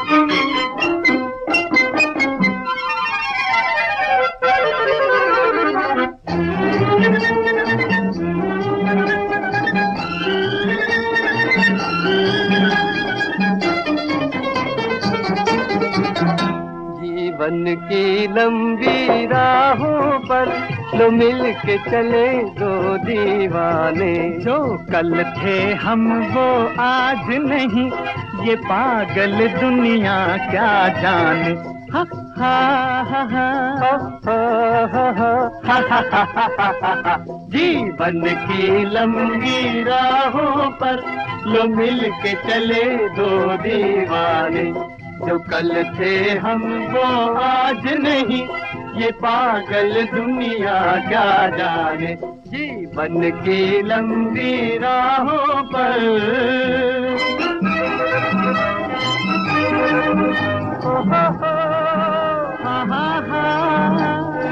जीवन की लंबी राहों पर लो मिल के चले दो दीवाने। जो कल थे हम वो आज नहीं, ये पागल दुनिया क्या जाने। हा हा हा हा हा हा। जीवन की लंबी राहों पर लो मिल के चले दो दीवाने। जो कल थे हम वो आज नहीं, ये पागल दुनिया क्या जाने। जीवन की लंबी राहों पर हा हा हा।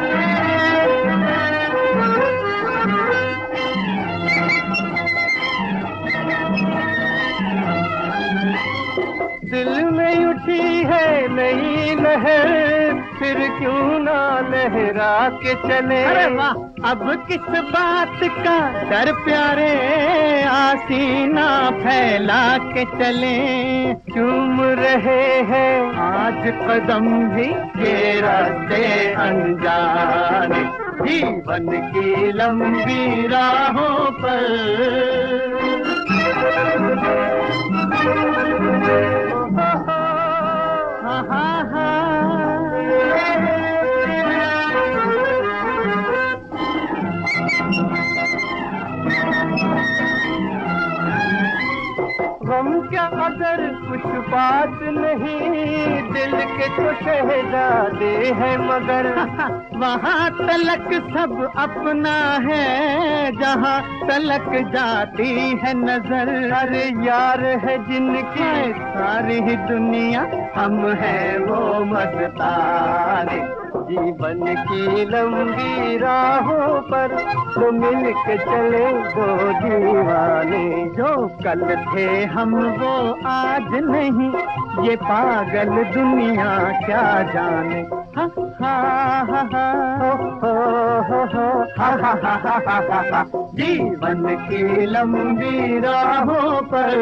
दिल में उठी है नई लहर, फिर क्यों ना लहरा के चले। अरे वाह, अब किस बात का डर प्यारे, आसीना फैला के चले। चूम रहे हैं आज कदम भी ये रास्ते अनजाने। जीवन की लंबी राहों पर हा हा हा। गम क्या अगर कुछ बात नहीं, दिल के तो शहजादे हैं मगर। वहाँ तलक सब अपना है, जहाँ तलक जाती है नजर। अरे यार है जिनकी सारी ही दुनिया, हम हैं वो मस्ताने। जीवन की लंबी राहों पर तो मिल के चले दो दीवाने। जो कल थे हम वो आज नहीं, ये पागल दुनिया क्या जाने। हा हा हा हा हा हा हा हा हा। जीवन की लंबी राहों पर